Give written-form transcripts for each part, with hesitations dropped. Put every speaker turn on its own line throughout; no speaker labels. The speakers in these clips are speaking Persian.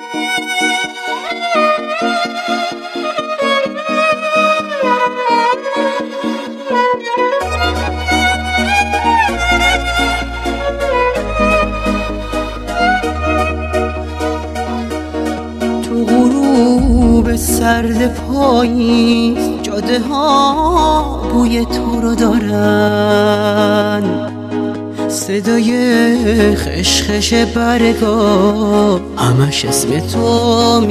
تو غروب سرد پاییز جاده ها بوی تو رو دارن، صدای خشخش برگا همش اسم تو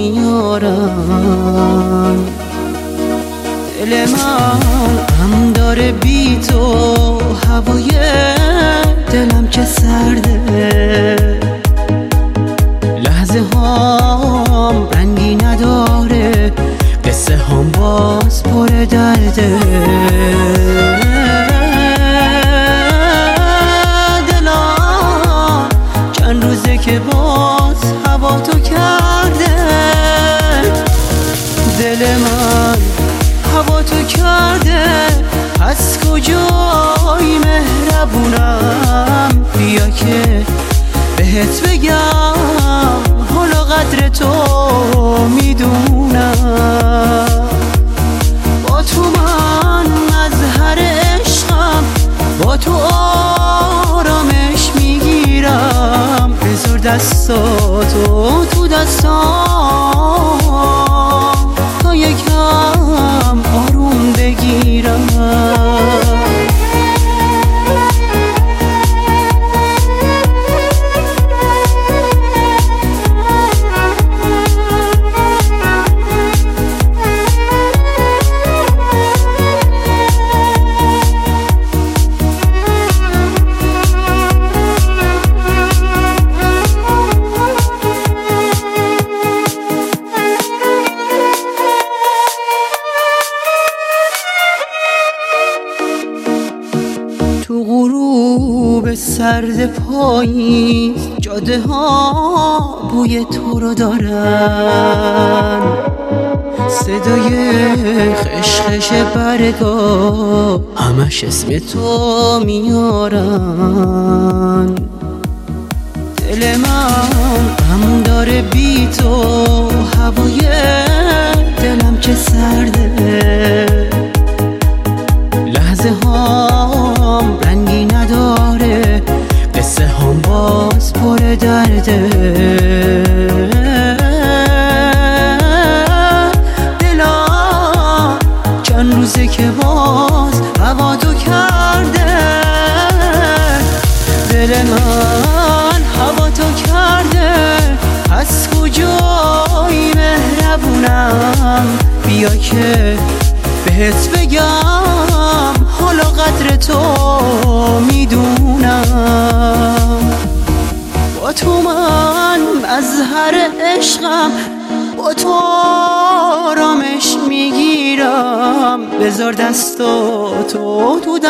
میارن. دل من غم داره بی تو، هوای دلم که سرده، لحظه هام رنگی نداره، قصه هم باز پر درده. دلم چند روزه که باز هوا تو کرده، دل من هوا تو کرده. از کجای مهربونم، بیا که بهت بگم حالا قدر تو میدونم. با تو من مظهر عشقم، با تو آرامش میگیرم. بذار دستاتو تو دستام تا یکم آروم بگیرم. تو غروب سرد پاییز جاده ها بوی تو رو دارن، صدای خشخش برگا همش اسم تو میارن. دل من غم داره بی تو، هوای دلم که سرده، لحظه هام رنگی نداره، قصه هم باز پر درده. دلم چند روزه که باز هوا تو کرده، دل من هوا تو کرده. از کجای مهربونم، بیا که بهت بگم حالا قدر تو میدونم. با تو من مظهر عشقم، با تو آرامش میگیرم. بذار دستاتو تو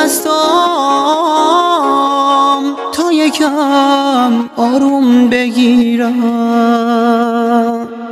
دستام تا یکم آروم بگیرم.